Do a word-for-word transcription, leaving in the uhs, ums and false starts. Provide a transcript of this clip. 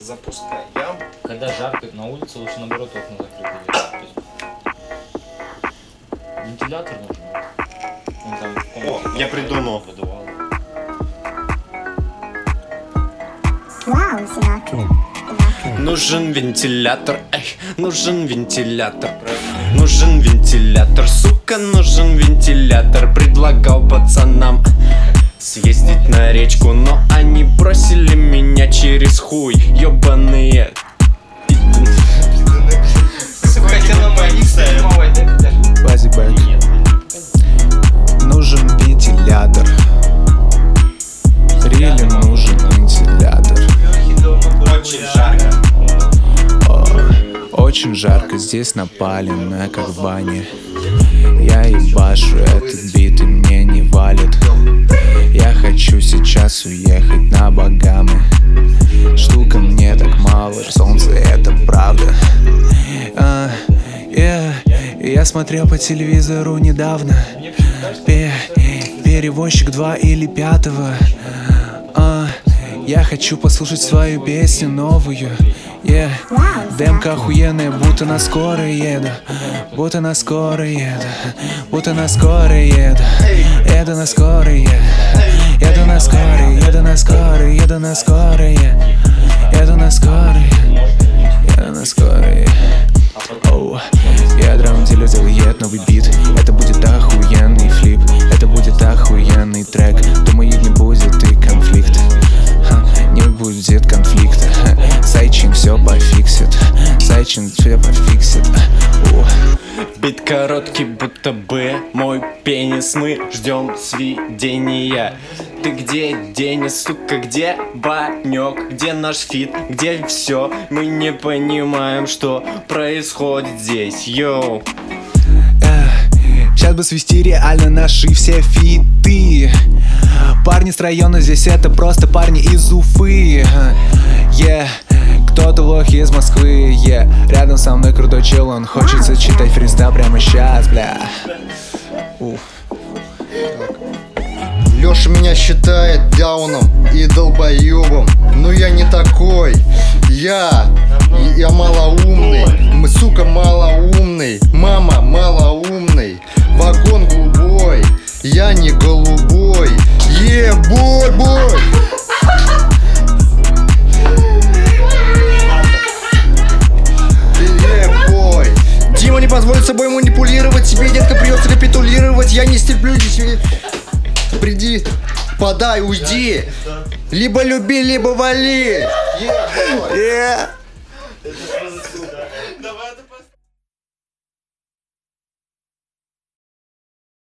Запускаем. Когда жарко на улице, лучше наоборот окна закрыты делать. Вентилятор нужен. Он там в комнате. О, я придумал. Выдувало. Вау, Синатра. Нужен вентилятор, эй, нужен вентилятор. Нужен вентилятор, сука, нужен вентилятор. Предлагал пацанам съездить на речку, но они бросили меня через хуй, ёбаные. Базибэк. Нужен вентилятор. Рели нужен вентилятор. Очень жарко. О, очень жарко, здесь напалено, как в бане. Я ебашу этот бит и мне не валит. Я хочу сейчас уехать на Багамы. Штука мне так мало, солнце это правда. а, yeah. Я смотрел по телевизору недавно Пе Перевозчик два или пятого. а, Я хочу послушать свою песню новую. yeah. Демка охуенная, будто на скорой еду. Будто на скорой еду. Будто на скорой еду. Еду на скорой еду. Еду на скорой, еду на скорой, еду на скорой, еду на скорой, еду на скорой. Оу, я драм-дилер делает новый бит. Это будет охуенный флип. Это будет охуенный трек. Думаю, не будет и конфликт. Ха, не будет конфликта. Сайчин все пофиксит. Сайчин все пофиксит. О. Бит короткий, будто бы мой пенис. Мы ждем сведения. Ты где, Денис, сука, где банек? Где наш фит, где все? Мы не понимаем, что происходит здесь, йоу. Сейчас бы свести реально наши все фиты. Парни с района здесь это просто парни из Уфы. Yeah. Кто-то лох из Москвы, yeah. Рядом со мной крутой чел, он хочется читать фристайл прямо сейчас, бля. Уф. Лёша меня считает дауном и долбоёбом, но я не такой. Я, я малоумный, мы, сука, малоумный. Мама малоумный, вагон голубой, я не голубой. Е, бой, бой. Дима не позволит собой манипулировать. Тебе, детка, придется капитулировать. Я не стерплю здесь. Приди, подай, уйди. Либо люби, либо вали. Yeah, yeah.